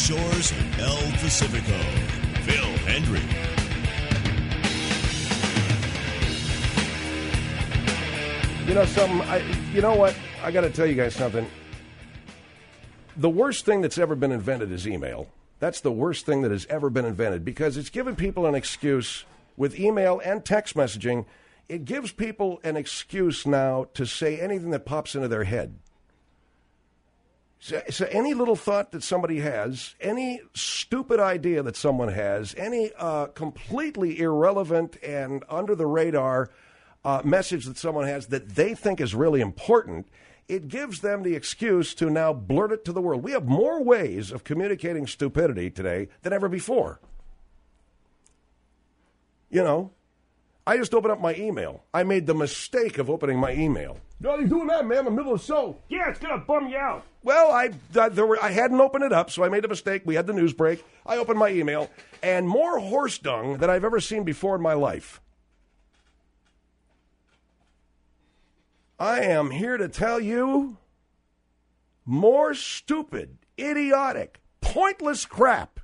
shores of El Pacifico, Phil Hendry. You know something? You know what? I got to tell you guys something. The worst thing that's ever been invented is email. That's the worst thing that has ever been invented because it's given people an excuse with email and text messaging. It gives people an excuse now to say anything that pops into their head. So any little thought that somebody has, any stupid idea that someone has, any completely irrelevant and under the radar message that someone has that they think is really important, it gives them the excuse to now blurt it to the world. We have more ways of communicating stupidity today than ever before. You know, I just opened up my email. I made the mistake of opening my email. No, you're doing that, man, in the middle of the show. Yeah, it's going to bum you out. Well, I hadn't opened it up, so I made a mistake. We had the news break. I opened my email, and more horse dung than I've ever seen before in my life. I am here to tell you more stupid, idiotic, pointless crap.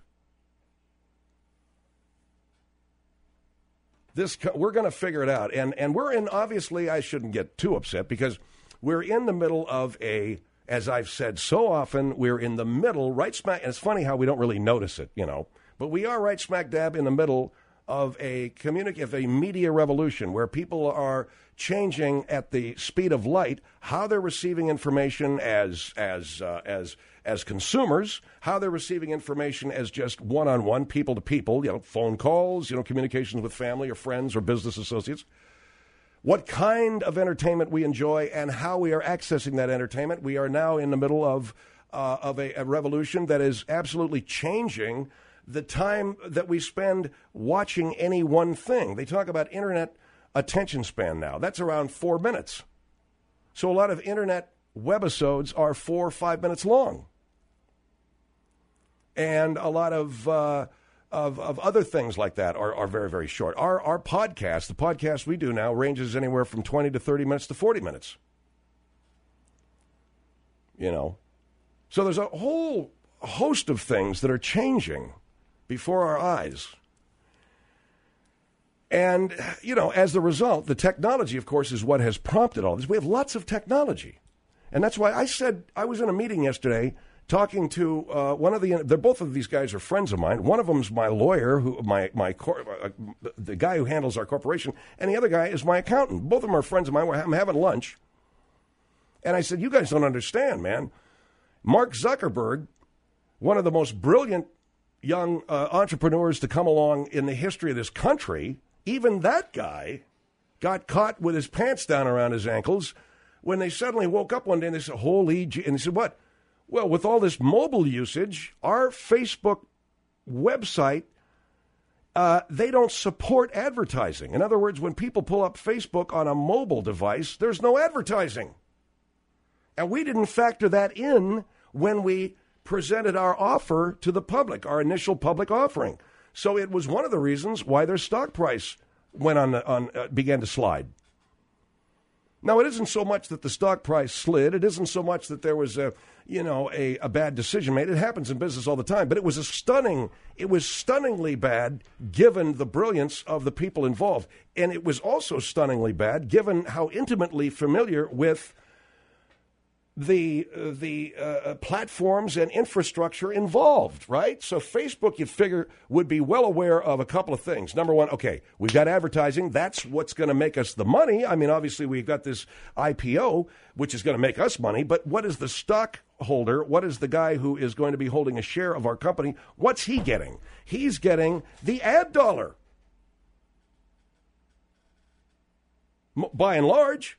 We're going to figure it out. And we're in, obviously, I shouldn't get too upset because we're in the middle of as I've said so often, we're in the middle, right smack, and it's funny how we don't really notice it, you know, but we are right smack dab in the middle of a media revolution where people are changing at the speed of light how they're receiving information as consumers, how they're receiving information as just one-on-one, people to people, you know, phone calls, you know, communications with family or friends or business associates. What kind of entertainment we enjoy and how we are accessing that entertainment. We are now in the middle of a revolution that is absolutely changing the time that we spend watching any one thing. They talk about internet attention span now. That's around 4 minutes. So a lot of internet webisodes are 4 or 5 minutes long. And a lot of other things like that are very, very short. Our podcast, the podcast we do now, ranges anywhere from 20 to 30 minutes to 40 minutes. You know. So there's a whole host of things that are changing before our eyes. And, you know, as the result, the technology, of course, is what has prompted all this. We have lots of technology. And that's why I said I was in a meeting yesterday talking to both of these guys are friends of mine. One of them's my lawyer, the guy who handles our corporation, and the other guy is my accountant. Both of them are friends of mine. I'm having lunch. And I said, you guys don't understand, man. Mark Zuckerberg, one of the most brilliant young entrepreneurs to come along in the history of this country, even that guy got caught with his pants down around his ankles when they suddenly woke up one day and they said, holy gee, and they said, what? Well, with all this mobile usage, our Facebook website, they don't support advertising. In other words, when people pull up Facebook on a mobile device, there's no advertising. And we didn't factor that in when we presented our offer to the public, our initial public offering. So it was one of the reasons why their stock price began to slide. Now, it isn't so much that the stock price slid. It isn't so much that there was a bad decision made. It happens in business all the time. But it was stunningly bad given the brilliance of the people involved. And it was also stunningly bad given how intimately familiar with the platforms and infrastructure involved, right? So Facebook, you figure, would be well aware of a couple of things. Number one, okay, we've got advertising. That's what's going to make us the money. I mean, obviously, we've got this IPO, which is going to make us money. But what is the stockholder? What is the guy who is going to be holding a share of our company? What's he getting? He's getting the ad dollar. By and large.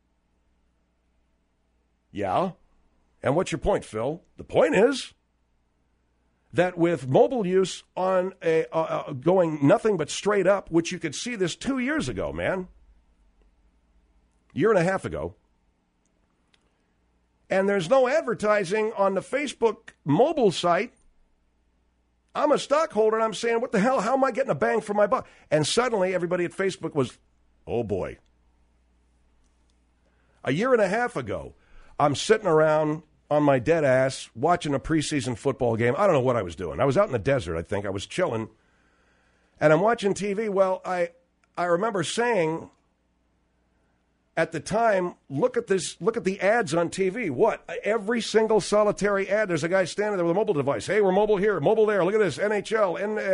Yeah. And what's your point, Phil? The point is that with mobile use on going nothing but straight up, which you could see this 2 years ago, man, year and a half ago, and there's no advertising on the Facebook mobile site, I'm a stockholder and I'm saying, what the hell? How am I getting a bang for my buck? And suddenly everybody at Facebook was, oh boy. A year and a half ago, I'm sitting around on my dead ass watching a preseason football game. I don't know what I was doing. I was out in the desert, I think. I was chilling. And I'm watching TV. Well, I remember saying at the time, look at the ads on TV. What? Every single solitary ad, there's a guy standing there with a mobile device. Hey, we're mobile here, mobile there. Look at this, NHL,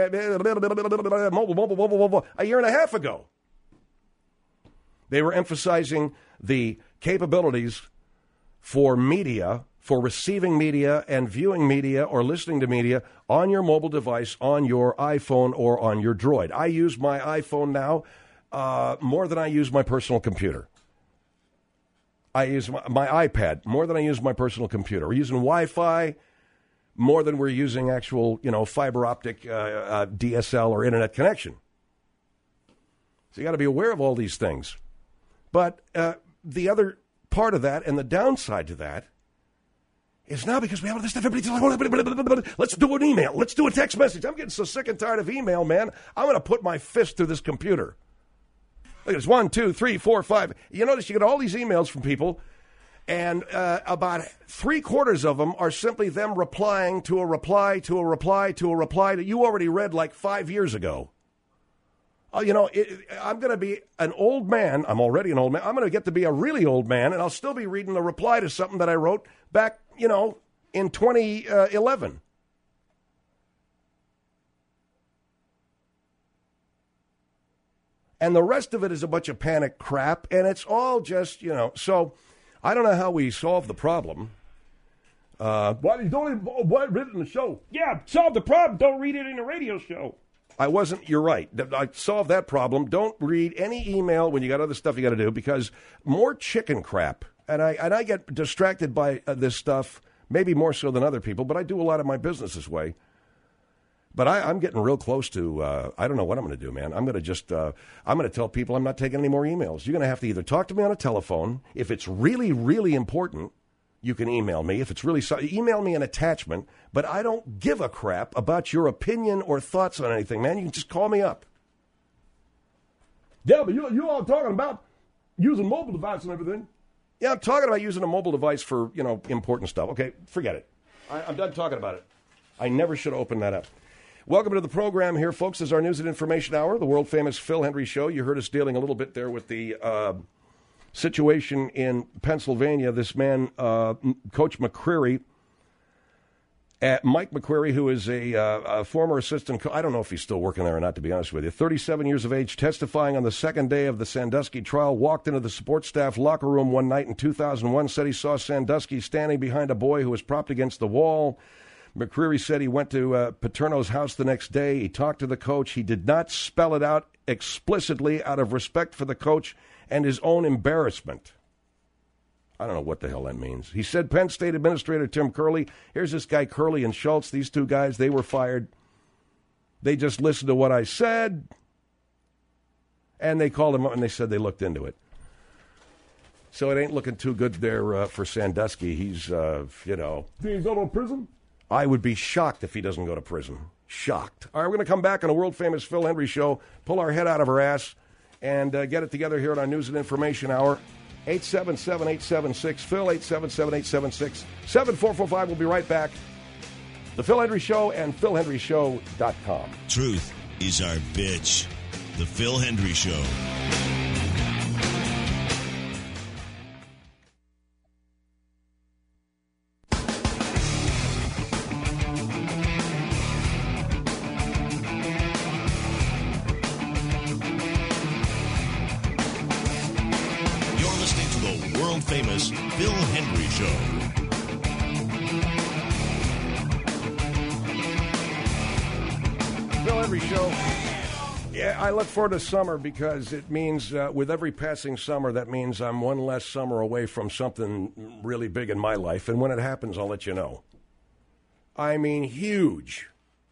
mobile. A year and a half ago, they were emphasizing the capabilities for media, for receiving media and viewing media or listening to media on your mobile device, on your iPhone or on your Droid. I use my iPhone now more than I use my personal computer. I use my iPad more than I use my personal computer. We're using Wi-Fi more than we're using actual, fiber optic DSL or internet connection. So you got to be aware of all these things. But the other part of that and the downside to that is now because we have all this stuff, everybody's like, let's do an email. Let's do a text message. I'm getting so sick and tired of email, man. I'm going to put my fist through this computer. Look at this, 1, 2, 3, 4, 5. You notice you get all these emails from people, and about 3/4 of them are simply them replying to a reply to a reply to a reply that you already read like 5 years ago. I'm going to be an old man. I'm already an old man. I'm going to get to be a really old man, and I'll still be reading the reply to something that I wrote back, in 2011. And the rest of it is a bunch of panic crap, and it's all just, So I don't know how we solve the problem. Why you don't read it in the show? Yeah, solve the problem. Don't read it in the radio show. You're right. I solved that problem. Don't read any email when you got other stuff you got to do, because more chicken crap. And I get distracted by this stuff, maybe more so than other people, but I do a lot of my business this way. But I'm getting real close to, I don't know what I'm going to do, man. I'm going to tell people I'm not taking any more emails. You're going to have to either talk to me on a telephone. If it's really, really important, you can email me. If it's really, email me an attachment. But I don't give a crap about your opinion or thoughts on anything, man. You can just call me up. Yeah, but you all talking about using mobile device and everything. Yeah, I'm talking about using a mobile device for, important stuff. Okay, forget it. I'm done talking about it. I never should have opened that up. Welcome to the program here, folks. This is our News and Information Hour, the world-famous Phil Hendry Show. You heard us dealing a little bit there with the situation in Pennsylvania. This man, Coach McCreary, Mike McCreary, who is a former assistant coach. I don't know if he's still working there or not, to be honest with you. 37 years of age, testifying on the second day of the Sandusky trial, walked into the support staff locker room one night in 2001, said he saw Sandusky standing behind a boy who was propped against the wall. McCreary said he went to Paterno's house the next day. He talked to the coach. He did not spell it out explicitly out of respect for the coach and his own embarrassment. I don't know what the hell that means. He said Penn State Administrator Tim Curley, here's this guy Curley and Schultz, these two guys, they were fired. They just listened to what I said, and they called him up and they said they looked into it. So it ain't looking too good there for Sandusky. He's, Did he go to prison? I would be shocked if he doesn't go to prison. Shocked. All right, we're going to come back on a world-famous Phil Hendry Show, pull our head out of our ass, and get it together here on our News and Information Hour. 877-876-PHIL, 877-876-7445. We'll be right back. The Phil Hendry Show and PhilHendryShow.com. Truth is our bitch. The Phil Hendry Show. Famous Phil Hendry Show. Phil Hendry Show. Yeah, I look forward to summer because it means with every passing summer, that means I'm one less summer away from something really big in my life. And when it happens, I'll let you know. I mean, huge.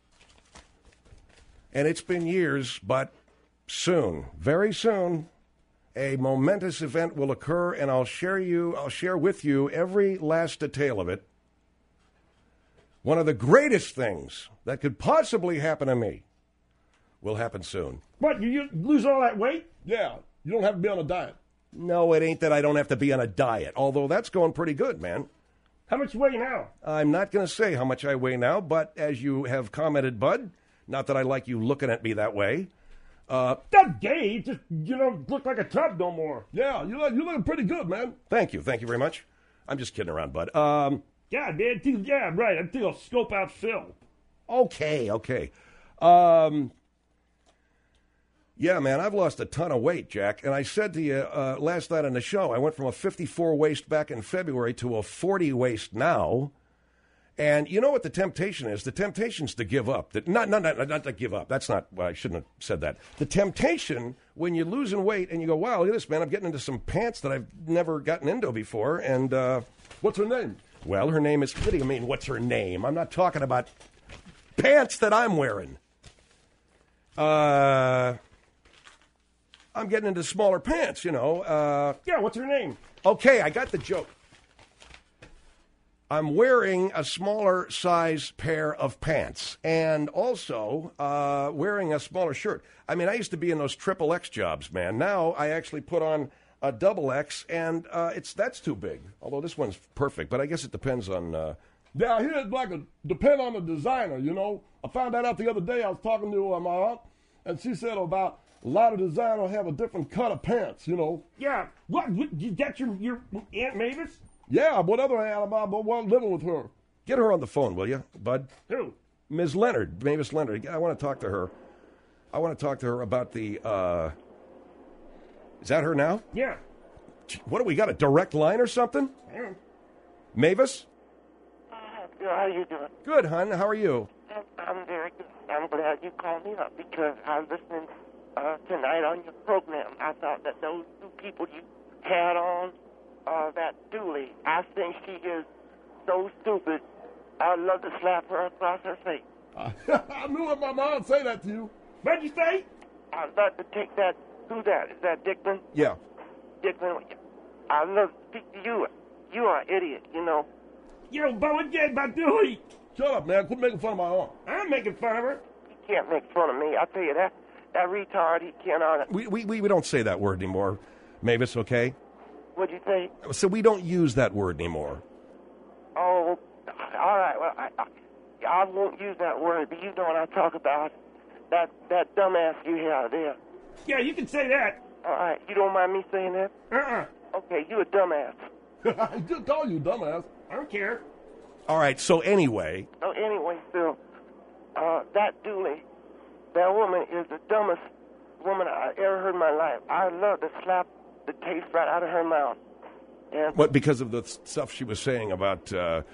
And it's been years, but soon, very soon, a momentous event will occur, and I'll share with you every last detail of it. One of the greatest things that could possibly happen to me will happen soon. What, you lose all that weight? Yeah, you don't have to be on a diet. No, it ain't that I don't have to be on a diet, although that's going pretty good, man. How much you weigh now? I'm not going to say how much I weigh now, but as you have commented, Bud, not that I like you looking at me that way. Not gay. Just, look like a tub no more. Yeah, you're looking pretty good, man. Thank you very much. I'm just kidding around, Bud. Yeah, man. Yeah, right. I'm thinking I'll scope out Phil. Okay. Yeah, man, I've lost a ton of weight, Jack. And I said to you last night on the show, I went from a 54 waist back in February to a 40 waist now. And you know what the temptation is? The temptation's to give up. Not to give up. That's not, well, I shouldn't have said that. The temptation when you're losing weight and you go, wow, look at this, man, I'm getting into some pants that I've never gotten into before. And What's her name? well, her name is, what do you mean, what's her name? I'm not talking about pants that I'm wearing. I'm getting into smaller pants, Yeah, what's her name? Okay, I got the joke. I'm wearing a smaller size pair of pants and also wearing a smaller shirt. I mean, I used to be in those XXX jobs, man. Now I actually put on a XX, and that's too big. Although this one's perfect, but I guess it depends on. Yeah, here it's like depend on the designer, I found that out the other day. I was talking to my aunt, and she said about a lot of designers have a different cut of pants, Yeah. What? That's your Aunt Mavis? Yeah, what other animal but one living with her? Get her on the phone, will you, Bud? Who? Ms. Leonard, Mavis Leonard. I want to talk to her. I want to talk to her about the. Is that her now? Yeah. What do we got? A direct line or something? Yeah. Mavis? How you doing? Good, hon. How are you? I'm very good. I'm glad you called me up because I was listening tonight on your program. I thought that those two people you had on, that Dooley, I think she is so stupid. I'd love to slap her across her face. I knew if my mom say that to you. What'd you say? I'd love to take that. Who's that? Is that Dickman? Yeah. Dickman, I'd love to speak to you. You are an idiot, Yo, but what's that about Dooley? Shut up, man. Quit making fun of my aunt. I'm making fun of her. He can't make fun of me. I tell you that retard, he cannot. We don't say that word anymore, Mavis, okay? What'd you say? So we don't use that word anymore. Oh, all right. Well, I won't use that word, but you know what I talk about. That dumbass you have there. Yeah, you can say that. All right. You don't mind me saying that? Okay, you a dumbass. I just call you dumbass. I don't care. All right, so anyway. Oh, anyway, Phil, that Dooley, that woman is the dumbest woman I ever heard in my life. I'd love to slap the taste right out of her mouth. And What, because of the stuff she was saying about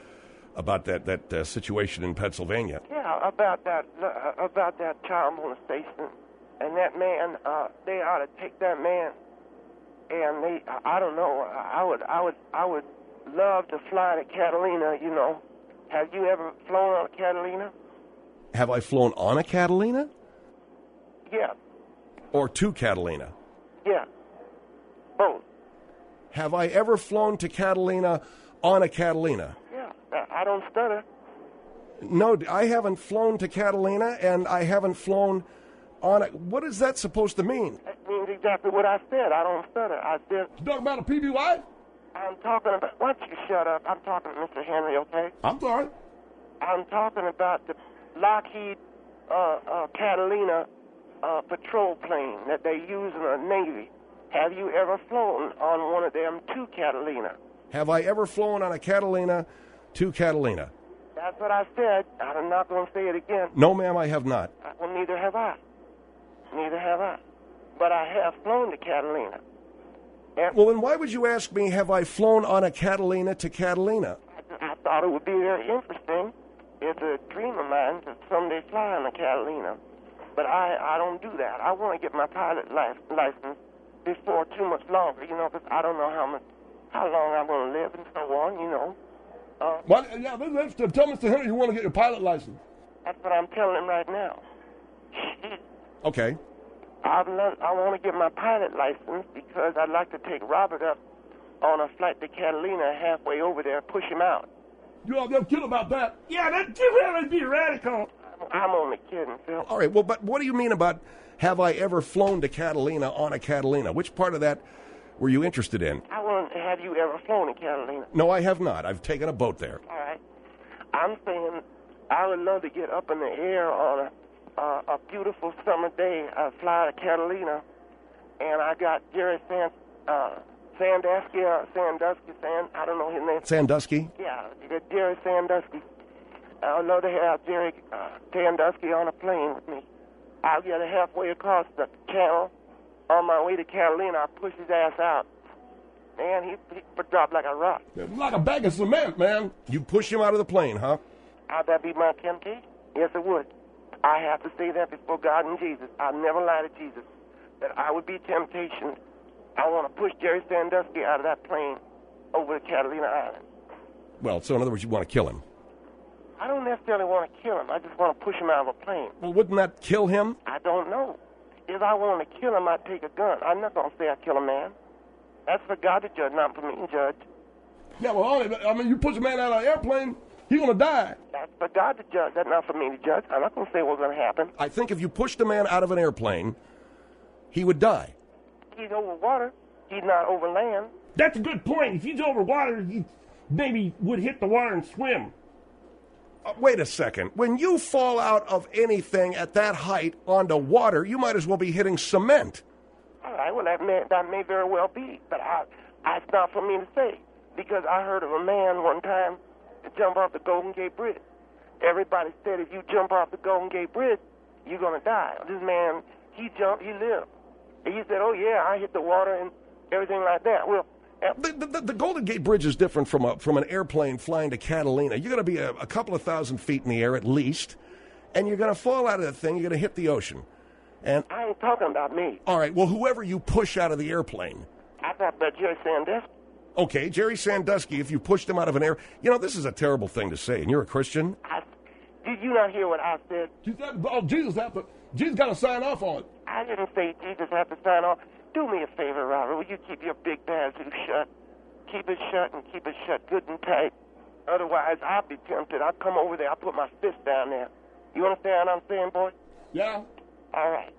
that situation in Pennsylvania? yeah, about that child molestation, and that man, they ought to take that man, and I don't know, I would love to fly to Catalina. Have you ever flown on a Catalina? Have I flown on a Catalina? Yeah, Or to Catalina? yeah, both. Have I ever flown to Catalina on a Catalina? Yeah, I don't stutter. No, I haven't flown to Catalina, and I haven't flown on a... What is that supposed to mean? That means exactly what I said. I don't stutter. I said, You talking about a PBY? I'm talking about, why don't you shut up? I'm talking to Mr. Henry, okay? I'm sorry. I'm talking about the Lockheed Catalina patrol plane that they use in the Navy. Have you ever flown on one of them to Catalina? Have I ever flown on a Catalina to Catalina? That's what I said. I'm not going to say it again. No, ma'am, I have not. Well, neither have I. Neither have I. But I have flown to Catalina. And Well, then why would you ask me, have I flown on a Catalina to Catalina? I thought it would be very interesting. It's a dream of mine to someday fly on a Catalina. But I don't do that. I want to get my pilot license before too much longer, because I don't know how long I'm going to live and so on, Well, yeah, tell Mr. Henry you want to get your pilot license. That's what I'm telling him right now. Okay. I want to get my pilot license because I'd like to take Robert up on a flight to Catalina halfway over there, push him out. You all never kid about that. Yeah, that'd really be radical. I'm only kidding, Phil. All right, well, but what do you mean about have I ever flown to Catalina on a Catalina? Which part of that were you interested in? I want have you ever flown in Catalina? No, I have not. I've taken a boat there. All right. I'm saying I would love to get up in the air on a beautiful summer day. I fly to Catalina, and I got Jerry Sandusky, I don't know his name. Sandusky? Yeah, Jerry Sandusky. I would love to have Jerry Sandusky on a plane with me. I'll get halfway across the channel. On my way to Catalina, I'll push his ass out. Man, he dropped like a rock. Like a bag of cement, man. You push him out of the plane, huh? Would that be my temptation? Yes, it would. I have to say that before God and Jesus. I'll never lie to Jesus. That I would be temptation. I want to push Jerry Sandusky out of that plane over to Catalina Island. Well, so in other words, you want to kill him. I don't necessarily want to kill him. I just want to push him out of a plane. Well, wouldn't that kill him? I don't know. If I want to kill him, I'd take a gun. I'm not going to say I kill a man. That's for God to judge, not for me to judge. Yeah, well, you push a man out of an airplane, he's going to die. That's for God to judge. That's not for me to judge. I'm not going to say what's going to happen. I think if you pushed a man out of an airplane, he would die. He's over water. He's not over land. That's a good point. If he's over water, he maybe would hit the water and swim. Wait a second. When you fall out of anything at that height onto water, you might as well be hitting cement. All right, well, that may very well be, but it's not for me to say, because I heard of a man one time to jump off the Golden Gate Bridge. Everybody said if you jump off the Golden Gate Bridge, you're going to die. This man, he jumped, he lived. And he said, oh, yeah, I hit the water and everything like that. Well, the Golden Gate Bridge is different from an airplane flying to Catalina. You're going to be a couple of thousand feet in the air at least, and you're going to fall out of the thing. You're going to hit the ocean. And I ain't talking about me. All right, well, whoever you push out of the airplane. I thought about Jerry Sandusky. Okay, Jerry Sandusky, if you pushed him out of an air. You know, this is a terrible thing to say, and you're a Christian. Did you not hear what I said? She said, oh, Jesus got to sign off on it. I didn't say Jesus had to sign off. Do me a favor, Robert. Will you keep your big bazoo shut? Keep it shut and keep it shut good and tight. Otherwise, I'll be tempted. I'll come over there. I'll put my fist down there. You understand what I'm saying, boy? Yeah. All right.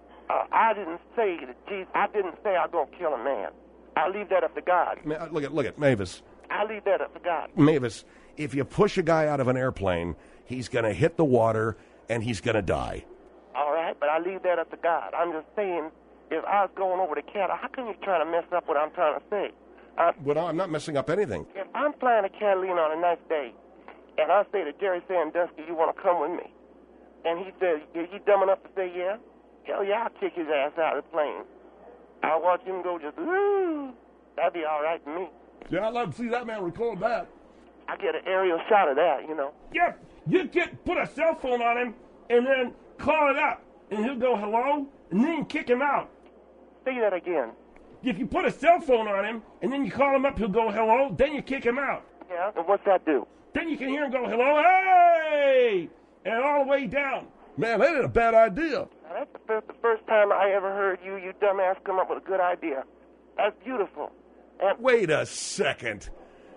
I didn't say that Jesus. I didn't say I'm going to kill a man. I'll leave that up to God. Look at Mavis. I'll leave that up to God. Mavis, if you push a guy out of an airplane, he's going to hit the water and he's going to die. All right, but I leave that up to God. I'm just saying, if I was going over to Catalina, how come you trying to mess up what I'm trying to say? Well, I'm not messing up anything. If I'm flying to Catalina on a nice day, and I say to Jerry Sandusky, you want to come with me? And he says, is he dumb enough to say yeah? Hell yeah, I'll kick his ass out of the plane. I'll watch him go just, woo. That'd be all right to me. Yeah, I'd love to see that man record that. I get an aerial shot of that, you know. Yeah, you put a cell phone on him and then call it up, and he'll go hello, and then you kick him out. Say that again. If you put a cell phone on him and then you call him up, he'll go hello, then you kick him out. Yeah, and what's that do? Then you can hear him go hello, hey, and all the way down. Man, that ain't a bad idea. Now, that's the first time I ever heard you dumbass, come up with a good idea. That's beautiful. And wait a second.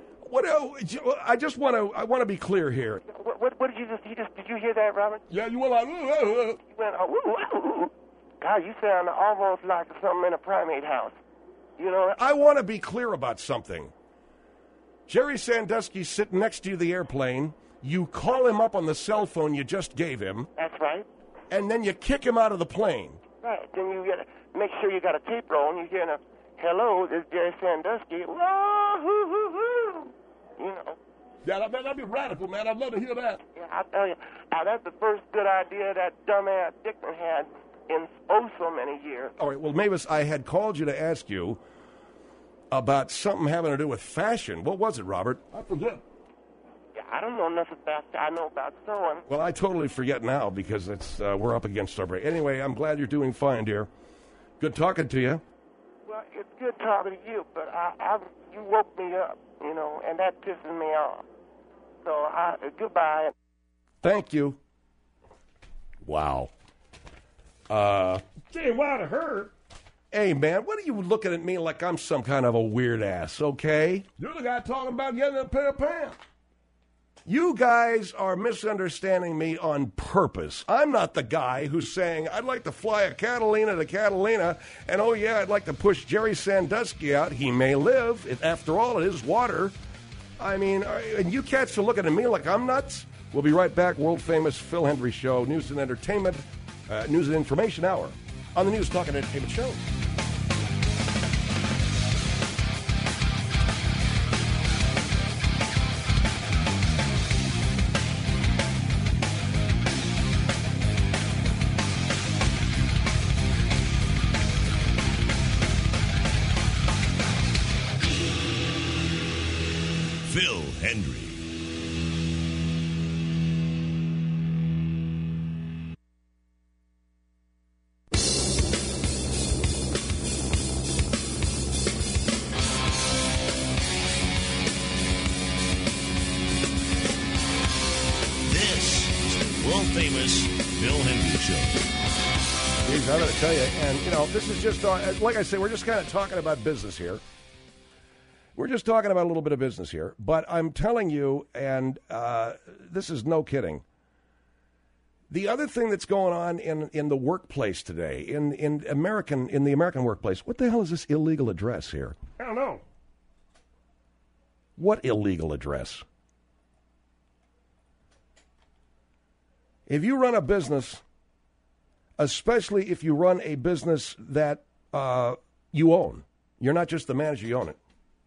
I want to be clear here. What did you just? Did you hear that, Robert? Yeah, you went like. You went, oh, God, you sound almost like something in a primate house. You know. I want to be clear about something. Jerry Sandusky's sitting next to you in the airplane. You call him up on the cell phone you just gave him. That's right. And then you kick him out of the plane. Right. Then you make sure you got a tape roll and you hear a hello, this is Jerry Sandusky. Whoa, hoo, hoo, hoo. You know. Yeah, that'd be radical, man. I'd love to hear that. Yeah, I'll tell you. That's the first good idea that dumbass Dickman had in so many years. All right, well, Mavis, I had called you to ask you about something having to do with fashion. What was it, Robert? I forget. Yeah, I don't know nothing about that. I know about sewing. Well, I totally forget now because we're up against our break. Anyway, I'm glad you're doing fine, dear. Good talking to you. Well, it's good talking to you, but you woke me up, you know, and that pisses me off. So, goodbye. Thank you. Wow. Say wow to her. Hey, man, what are you looking at me like I'm some kind of a weird ass, okay? You're the guy talking about getting a pair of pants. You guys are misunderstanding me on purpose. I'm not the guy who's saying, I'd like to fly a Catalina to Catalina, and oh yeah, I'd like to push Jerry Sandusky out. He may live. After all, it is water. I mean, and you cats are looking at me like I'm nuts? We'll be right back. World-famous Phil Hendry Show, News and Entertainment, News and Information Hour on the News Talk and Entertainment Show. Phil Hendry. This is the world-famous Phil Hendry Show. Jeez, I'm going to tell you, and, you know, this is just, like I say, we're just kind of talking about business here. We're just talking about a little bit of business here, but I'm telling you, and this is no kidding, the other thing that's going on in the workplace today, in the American workplace, what the hell is this illegal address here? I don't know. What illegal address? If you run a business, especially if you run a business that you own, you're not just the manager, you own it.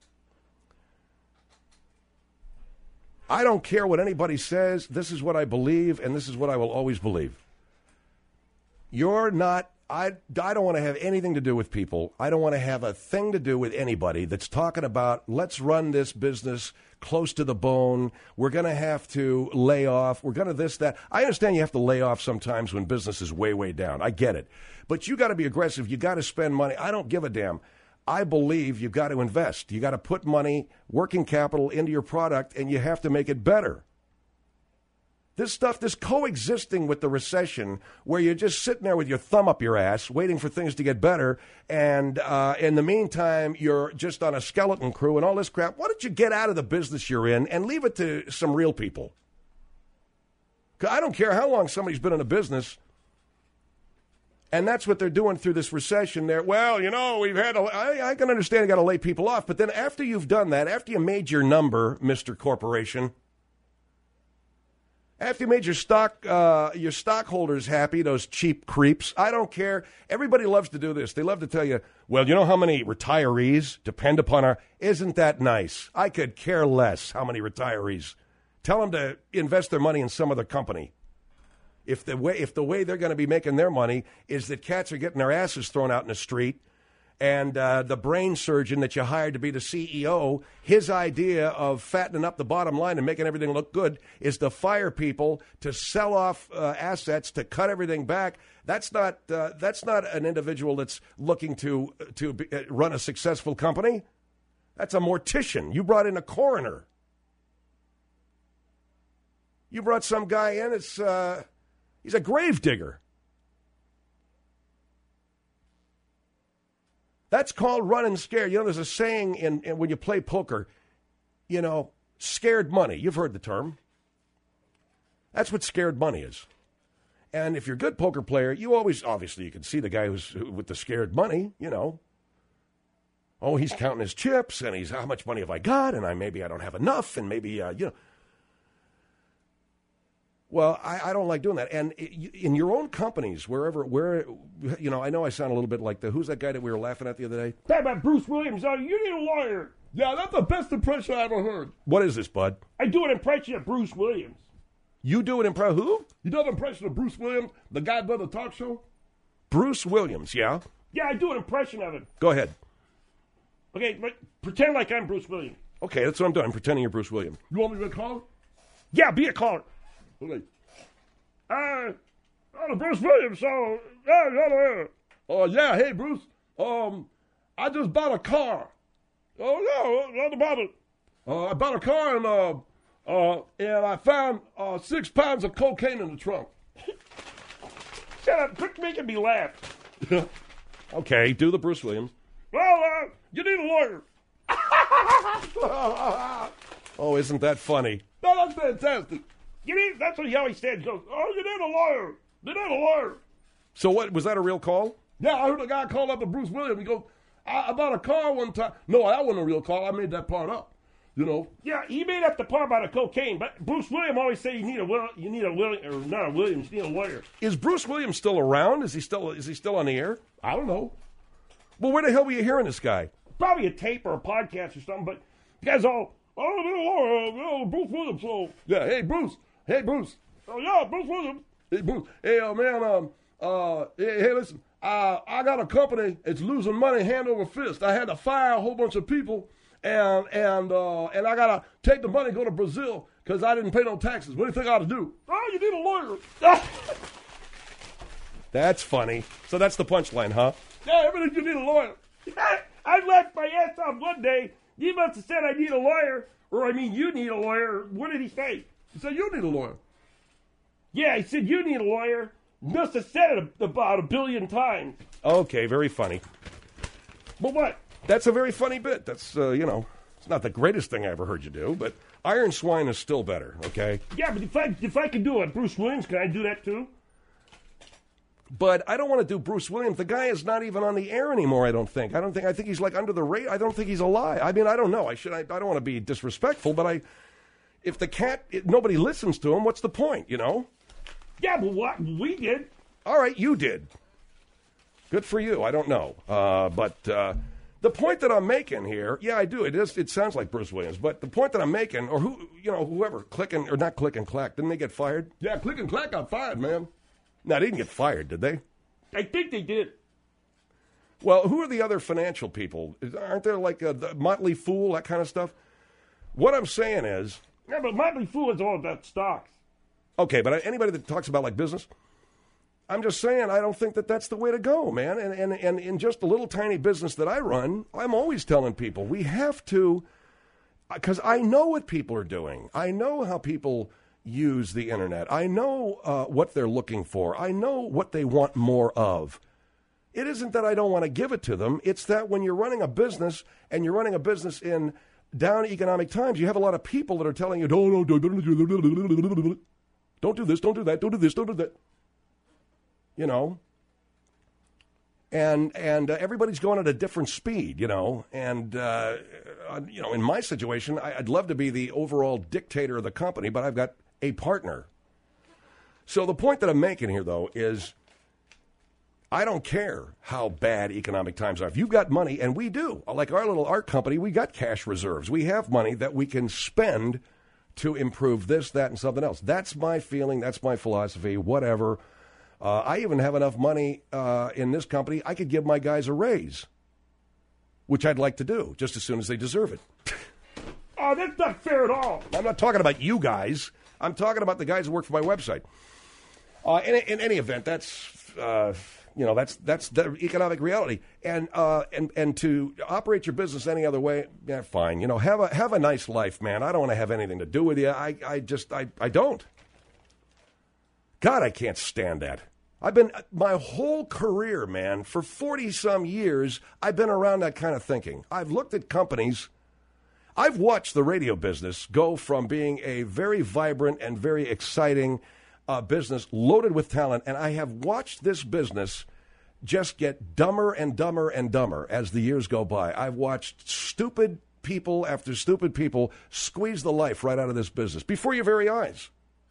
I don't care what anybody says. This is what I believe, and this is what I will always believe. You're not, I don't want to have anything to do with people. I don't want to have a thing to do with anybody that's talking about, let's run this business close to the bone. We're going to have to lay off. We're going to this, that. I understand you have to lay off sometimes when business is way, way down. I get it. But you got to be aggressive. You got to spend money. I don't give a damn. I believe you've got to invest. You got to put money, working capital into your product, and you have to make it better. This stuff, this coexisting with the recession, where you're just sitting there with your thumb up your ass, waiting for things to get better, and in the meantime, you're just on a skeleton crew and all this crap. Why don't you get out of the business you're in and leave it to some real people? 'Cause I don't care how long somebody's been in a business. And that's what they're doing through this recession. Well, you know, we've had I can understand you got to lay people off. But then after you've done that, after you made your number, Mr. Corporation, after you made your stockholders happy, those cheap creeps, I don't care. Everybody loves to do this. They love to tell you, well, you know how many retirees depend upon our, isn't that nice? I could care less how many retirees. Tell them to invest their money in some other company. If the way they're going to be making their money is that cats are getting their asses thrown out in the street, and the brain surgeon that you hired to be the CEO, his idea of fattening up the bottom line and making everything look good is to fire people, to sell off assets, to cut everything back. That's not an individual that's looking to run a successful company. That's a mortician. You brought in a coroner. You brought some guy in. He's a gravedigger. That's called running scared. You know, there's a saying in when you play poker, you know, scared money. You've heard the term. That's what scared money is. And if you're a good poker player, you always, obviously, you can see the guy who's with the scared money, you know. Oh, he's counting his chips, and he's, how much money have I got? And maybe I don't have enough, and maybe, you know. Well, I don't like doing that. And in your own companies, where, you know, I know I sound a little bit like who's that guy that we were laughing at the other day? Talk about Bruce Williams. Oh, you need a lawyer. Yeah, that's the best impression I ever heard. What is this, bud? I do an impression of Bruce Williams. You do an impression of who? You do an impression of Bruce Williams, the guy that does the talk show? Bruce Williams, yeah? Yeah, I do an impression of him. Go ahead. Okay, but pretend like I'm Bruce Williams. Okay, that's what I'm doing. I'm pretending you're Bruce Williams. You want me to call him? Yeah, be a caller. Okay. Bruce Williams, so, yeah, hey, Bruce, I just bought a car. Oh, yeah, what about it? I bought a car, and I found 6 pounds of cocaine in the trunk. Shut up, quit making me laugh. Okay, do the Bruce Williams. Well, you need a lawyer. Oh, isn't that funny? No, that's fantastic. You need, that's what he always said. He goes, oh, you need a lawyer. You need a lawyer. So what, was that a real call? Yeah, I heard a guy call up to Bruce Williams. He goes, I bought a car one time. No, that wasn't a real call. I made that part up. You know. Yeah, he made up the part about the cocaine, but Bruce Williams always said you need a lawyer, or not a Williams, you need a lawyer. Is Bruce Williams still around? Is he still on the air? I don't know. Well, where the hell were you hearing this guy? Probably a tape or a podcast or something, but the guy's all, oh, I need a lawyer, Bruce Williams, so. Yeah, hey, Bruce. Hey, Bruce. Oh, yeah, Bruce Williams. Hey, Bruce. Hey, man, hey, listen. I got a company. It's losing money hand over fist. I had to fire a whole bunch of people, and I gotta take the money and go to Brazil because I didn't pay no taxes. What do you think I ought to do? Oh, you need a lawyer. That's funny. So that's the punchline, huh? Yeah, everything you need a lawyer. I laughed my ass off one day. He must have said I need a lawyer, or I mean you need a lawyer. What did he say? He said you need a lawyer. Yeah, he said you need a lawyer. Must have said it about 1 billion times. Okay, very funny. But what? That's a very funny bit. That's, it's not the greatest thing I ever heard you do, but Iron Swine is still better, okay? Yeah, but if I can do it, Bruce Williams, can I do that too? But I don't want to do Bruce Williams. The guy is not even on the air anymore, I don't think. I think he's like under the radar. I don't think he's alive. I mean, I don't know. I don't want to be disrespectful, but if nobody listens to him, what's the point, you know? Yeah, but what? We did. All right, you did. Good for you. I don't know. But the point that I'm making here, yeah, I do. It sounds like Bruce Williams. But the point that I'm making, or whoever, not Click and Clack, didn't they get fired? Yeah, Click and Clack got fired, man. No, they didn't get fired, did they? I think they did. Well, who are the other financial people? Aren't there like the Motley Fool, that kind of stuff? What I'm saying is... Yeah, but Motley Fool is all about stocks. Okay, but anybody that talks about like business, I'm just saying I don't think that that's the way to go, man. And in just the little tiny business that I run, I'm always telling people we have to, because I know what people are doing. I know how people use the internet. I know what they're looking for. I know what they want more of. It isn't that I don't want to give it to them. It's that when you're running a business and you're running a business in down economic times, you have a lot of people that are telling you, don't do this, don't do that, don't do this, don't do that. You know? And everybody's going at a different speed, you know? And, in my situation, I'd love to be the overall dictator of the company, but I've got a partner. So the point that I'm making here, though, is I don't care how bad economic times are. If you've got money, and we do, like our little art company, we got cash reserves. We have money that we can spend to improve this, that, and something else. That's my feeling. That's my philosophy, whatever. I even have enough money in this company, I could give my guys a raise, which I'd like to do just as soon as they deserve it. Oh, that's not fair at all. I'm not talking about you guys. I'm talking about the guys who work for my website. In any event, that's the economic reality. And to operate your business any other way, yeah, fine. You know, have a nice life, man. I don't want to have anything to do with you. I don't. God, I can't stand that. I've been my whole career, man, for 40-some years, I've been around that kind of thinking. I've looked at companies. I've watched the radio business go from being a very vibrant and very exciting business loaded with talent, and I have watched this business just get dumber and dumber and dumber as the years go by. I've watched stupid people after stupid people squeeze the life right out of this business before your very eyes.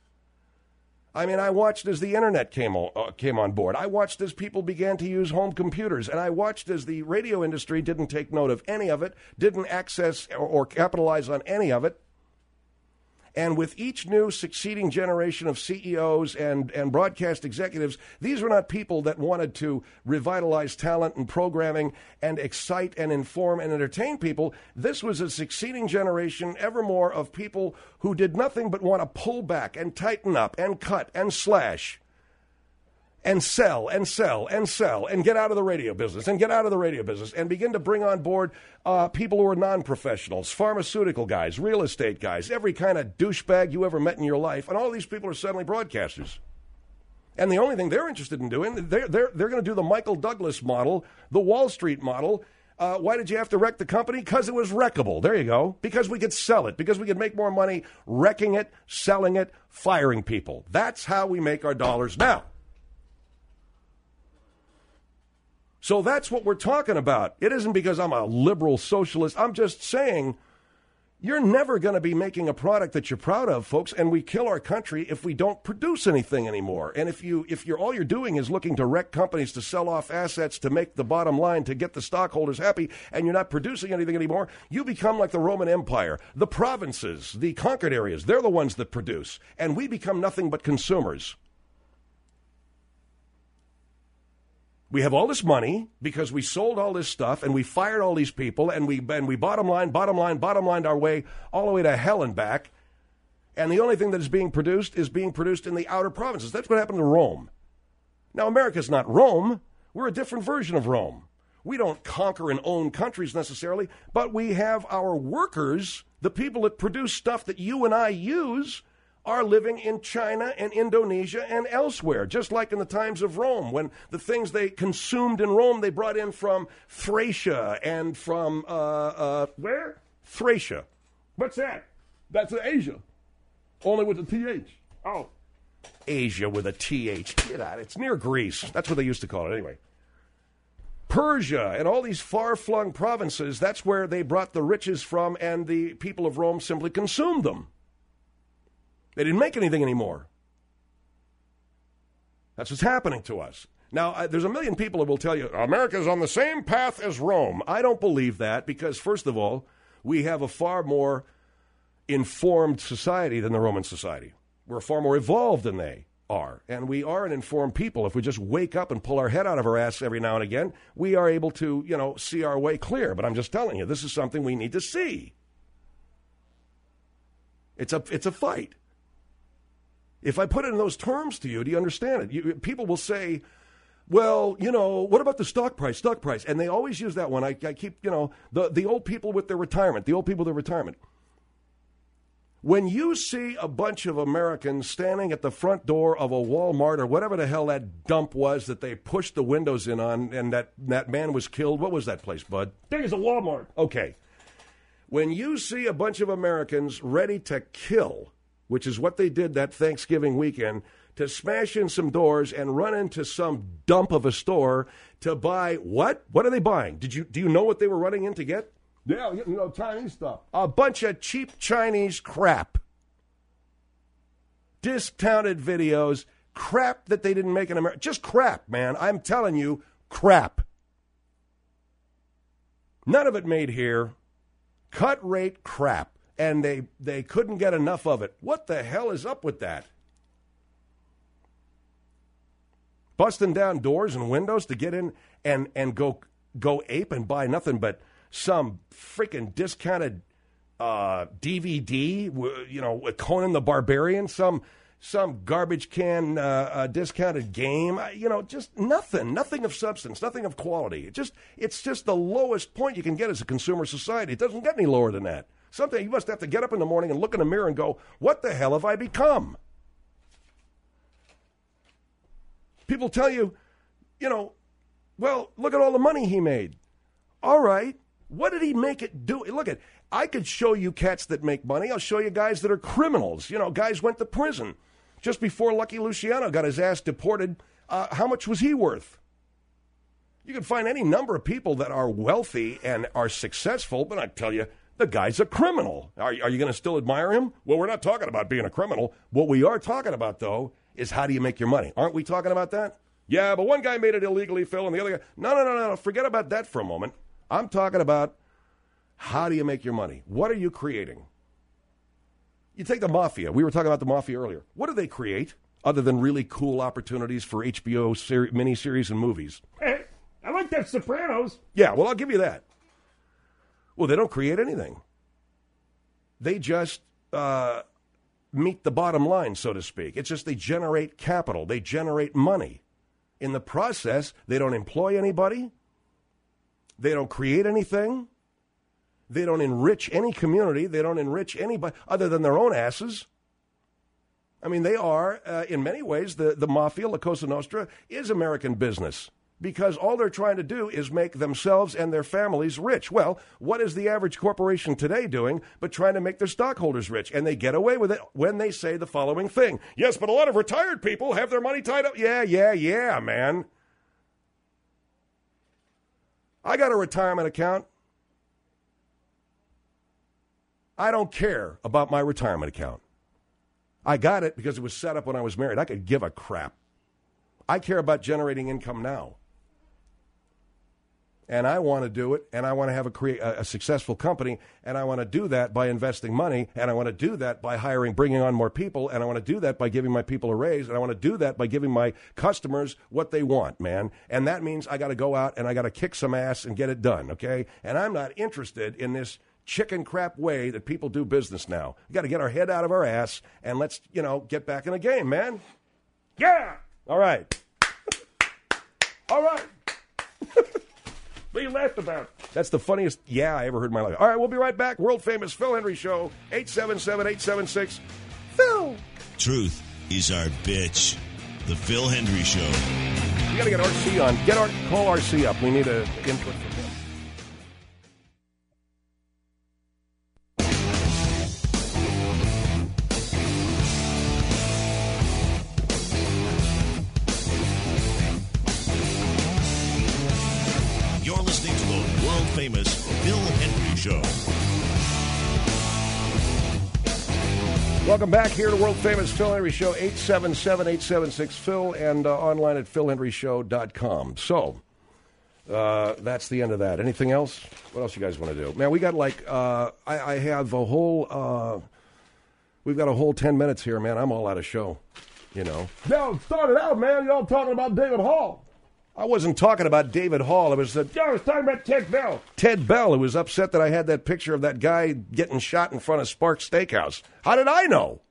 I mean, I watched as the internet came on board. I watched as people began to use home computers. And I watched as the radio industry didn't take note of any of it, didn't access or capitalize on any of it. And with each new succeeding generation of CEOs and broadcast executives, these were not people that wanted to revitalize talent and programming and excite and inform and entertain people. This was a succeeding generation evermore of people who did nothing but want to pull back and tighten up and cut and slash and sell and sell and sell and get out of the radio business and get out of the radio business and begin to bring on board people who are non-professionals, pharmaceutical guys, real estate guys, every kind of douchebag you ever met in your life. And all these people are suddenly broadcasters. And the only thing they're interested in doing, they're going to do the Michael Douglas model, the Wall Street model, Why did you have to wreck the company? Because it was wreckable. There you go. Because we could sell it. Because we could make more money wrecking it, selling it, firing people. That's how we make our dollars now. So that's what we're talking about. It isn't because I'm a liberal socialist. I'm just saying you're never going to be making a product that you're proud of, folks, and we kill our country if we don't produce anything anymore. And if you're all you're doing is looking to wreck companies to sell off assets to make the bottom line, to get the stockholders happy, and you're not producing anything anymore, you become like the Roman Empire. The provinces, the conquered areas, they're the ones that produce, and we become nothing but consumers. We have all this money because we sold all this stuff and we fired all these people and we bottom lined our way all the way to hell and back. And the only thing that is being produced in the outer provinces. That's what happened to Rome. Now, America's not Rome. We're a different version of Rome. We don't conquer and own countries necessarily, but we have our workers, the people that produce stuff that you and I use, are living in China and Indonesia and elsewhere, just like in the times of Rome, when the things they consumed in Rome they brought in from Thracia and from, Where? Thracia. What's that? That's Asia. Only with the TH. Oh. Asia with a TH. Get out. It's near Greece. That's what they used to call it anyway. Persia and all these far-flung provinces, that's where they brought the riches from, and the people of Rome simply consumed them. They didn't make anything anymore. That's what's happening to us. Now, there's a million people that will tell you, America's on the same path as Rome. I don't believe that because, first of all, we have a far more informed society than the Roman society. We're far more evolved than they are. And we are an informed people. If we just wake up and pull our head out of our ass every now and again, we are able to, see our way clear. But I'm just telling you, this is something we need to see. It's a fight. If I put it in those terms to you, do you understand it? People will say, well, what about the stock price? And they always use that one. I keep, the old people with their retirement, When you see a bunch of Americans standing at the front door of a Walmart or whatever the hell that dump was that they pushed the windows in on and that man was killed, what was that place, bud? I think it's a Walmart. Okay. When you see a bunch of Americans ready to kill, which is what they did that Thanksgiving weekend, to smash in some doors and run into some dump of a store to buy what? What are they buying? Do you know what they were running in to get? Yeah, Chinese stuff. A bunch of cheap Chinese crap. Discounted videos, crap that they didn't make in America. Just crap, man. I'm telling you, crap. None of it made here. Cut rate crap. And they couldn't get enough of it. What the hell is up with that? Busting down doors and windows to get in and go ape and buy nothing but some freaking discounted DVD, with Conan the Barbarian, some garbage can discounted game, just nothing of substance, nothing of quality. It's just the lowest point you can get as a consumer society. It doesn't get any lower than that. Something you must have to get up in the morning and look in the mirror and go, what the hell have I become? People tell you, well, look at all the money he made. All right. What did he make it do? Look I could show you cats that make money. I'll show you guys that are criminals. Guys went to prison. Just before Lucky Luciano got his ass deported, how much was he worth? You can find any number of people that are wealthy and are successful, but I tell you, the guy's a criminal. Are you going to still admire him? Well, we're not talking about being a criminal. What we are talking about, though, is how do you make your money? Aren't we talking about that? Yeah, but one guy made it illegally, Phil, and the other guy... No. Forget about that for a moment. I'm talking about how do you make your money? What are you creating? You take the mafia. We were talking about the mafia earlier. What do they create other than really cool opportunities for HBO miniseries and movies? Hey, I like that Sopranos. Yeah, well, I'll give you that. Well, they don't create anything. They just meet the bottom line, so to speak. It's just they generate capital. They generate money. In the process, they don't employ anybody. They don't create anything. They don't enrich any community. They don't enrich anybody other than their own asses. I mean, they are, in many ways, the mafia, La Cosa Nostra, is American business. because all they're trying to do is make themselves and their families rich. Well, what is the average corporation today doing but trying to make their stockholders rich? And they get away with it when they say the following thing. Yes, but a lot of retired people have their money tied up. Yeah, man. I got a retirement account. I don't care about my retirement account. I got it because it was set up when I was married. I could give a crap. I care about generating income now. And I want to do it, and I want to have a successful company, and I want to do that by investing money, and I want to do that by bringing on more people, and I want to do that by giving my people a raise, and I want to do that by giving my customers what they want, man. And that means I got to go out and I got to kick some ass and get it done, okay? And I'm not interested in this chicken crap way that people do business now. We got to get our head out of our ass, and let's, get back in the game, man. Yeah! All right. All right. What are you laughing about? That's the funniest I ever heard in my life. All right, we'll be right back. World famous Phil Hendrie Show, 877-876-PHIL. Truth is our bitch. The Phil Hendrie Show. We got to get RC on. Call RC up. We need an input from him. Famous Phil Hendrie Show. Welcome back here to World Famous Phil Hendrie Show, 877-876-PHIL, and online at philhendrieshow.com. So, that's the end of that. Anything else? What else you guys want to do? Man, we got I have a whole, we've got a whole 10 minutes here, man. I'm all out of show, Now, started out, man, y'all talking about David Hall. I wasn't talking about David Hall. I was talking about Ted Bell. Ted Bell, who was upset that I had that picture of that guy getting shot in front of Sparks Steakhouse. How did I know?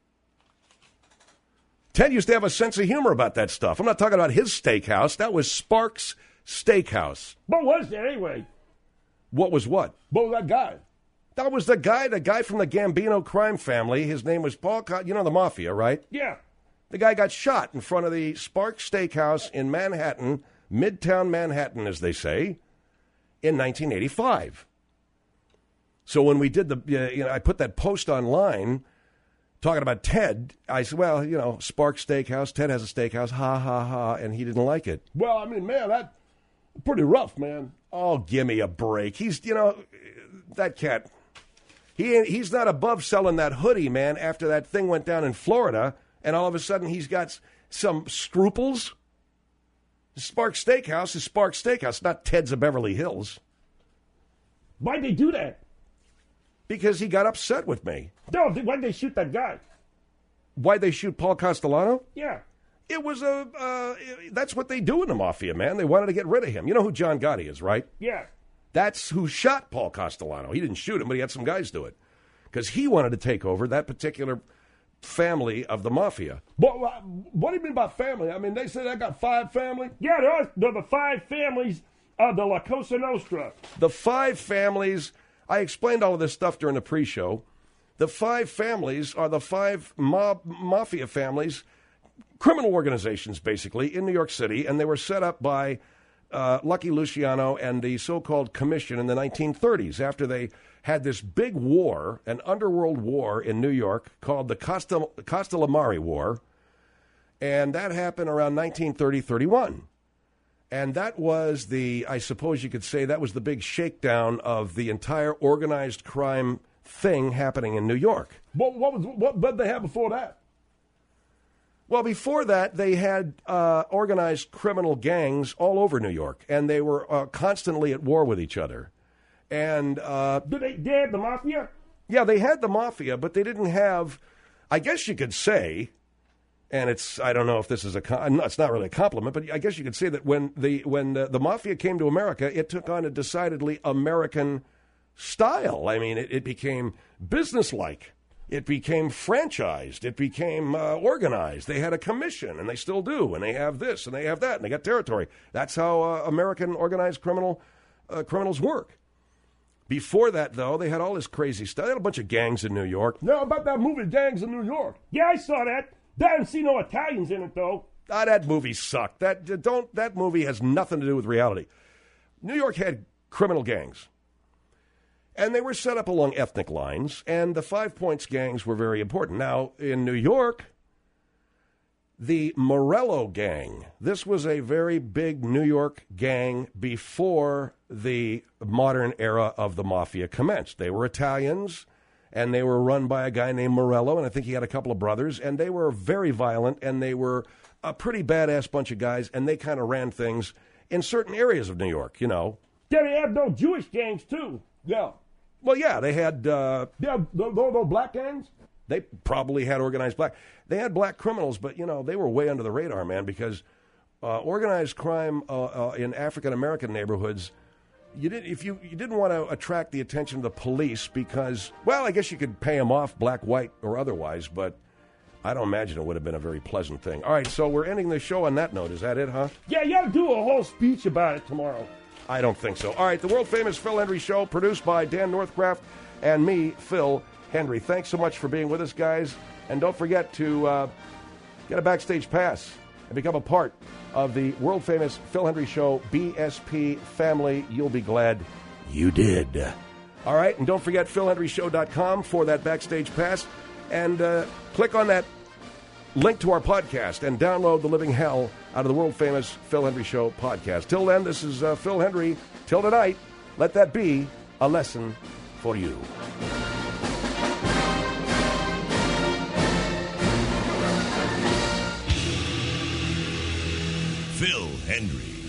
Ted used to have a sense of humor about that stuff. I'm not talking about his steakhouse. That was Sparks Steakhouse. What was that anyway? What was what? What was that guy? That was the guy from the Gambino crime family. His name was Paul the Mafia, right? Yeah. The guy got shot in front of the Sparks Steakhouse in Manhattan, Midtown Manhattan, as they say, in 1985. So when we did I put that post online talking about Ted, I said, well, Sparks Steakhouse, Ted has a steakhouse, ha, ha, ha, and he didn't like it. Well, I mean, man, that's pretty rough, man. Oh, give me a break. He's, that cat, he's not above selling that hoodie, man, after that thing went down in Florida, and all of a sudden he's got some scruples. Sparks Steakhouse is Sparks Steakhouse, not Ted's of Beverly Hills. Why'd they do that? Because he got upset with me. No, why'd they shoot that guy? Why'd they shoot Paul Castellano? Yeah. It was that's what they do in the Mafia, man. They wanted to get rid of him. You know who John Gotti is, right? Yeah. That's who shot Paul Castellano. He didn't shoot him, but he had some guys do it. Because he wanted to take over that particular family of the Mafia. But what do you mean by family? I mean, they said I got 5 families? Yeah, they're the 5 families of the La Cosa Nostra. The 5 families, I explained all of this stuff during the pre-show. The 5 families are the 5 Mafia families, criminal organizations, basically, in New York City, and they were set up by Lucky Luciano and the so-called Commission in the 1930s after they had this big war, an underworld war in New York called the Castellamare War, and that happened around 1930-31. And that was I suppose you could say, that was the big shakedown of the entire organized crime thing happening in New York. What did they have before that? Well, before that, they had organized criminal gangs all over New York, and they were constantly at war with each other. And did they have the Mafia? Yeah, they had the Mafia, but they didn't have, I guess you could say, and I don't know if this is it's not really a compliment, but I guess you could say that when the Mafia came to America, it took on a decidedly American style. I mean, it became businesslike. It became franchised. It became organized. They had a commission, and they still do, and they have this, and they have that, and they got territory. That's how American organized criminals work. Before that, though, they had all this crazy stuff. They had a bunch of gangs in New York. Yeah, about that movie, Gangs in New York. Yeah, I saw that. They didn't see no Italians in it, though. that movie sucked. That movie has nothing to do with reality. New York had criminal gangs. And they were set up along ethnic lines, and the 5 Points gangs were very important. Now, in New York, the Morello gang, this was a very big New York gang before the modern era of the mafia commenced. They were Italians, and they were run by a guy named Morello, and I think he had a couple of brothers, and they were very violent, and they were a pretty badass bunch of guys, and they kind of ran things in certain areas of New York, you know. Yeah, they have those Jewish gangs, too. Yeah. Well, yeah, they had... those black gangs? They probably had organized black. They had black criminals, but, you know, they were way under the radar, man, because organized crime in African-American neighborhoods, you didn't want to attract the attention of the police because, well, I guess you could pay them off, black, white, or otherwise, but I don't imagine it would have been a very pleasant thing. All right, so we're ending the show on that note. Is that it, huh? Yeah, you got to do a whole speech about it tomorrow. I don't think so. All right, the world-famous Phil Hendrie Show, produced by Dan Northcraft and me, Phil Hendrie. Thanks so much for being with us, guys. And don't forget to get a backstage pass and become a part of the world-famous Phil Hendrie Show BSP family. You'll be glad you did. All right, and don't forget PhilHendrieShow.com for that backstage pass. And click on that link to our podcast and download the living hell out of the world-famous Phil Hendrie Show podcast. Till then, this is Phil Hendrie. Till tonight, let that be a lesson for you. Phil Hendrie.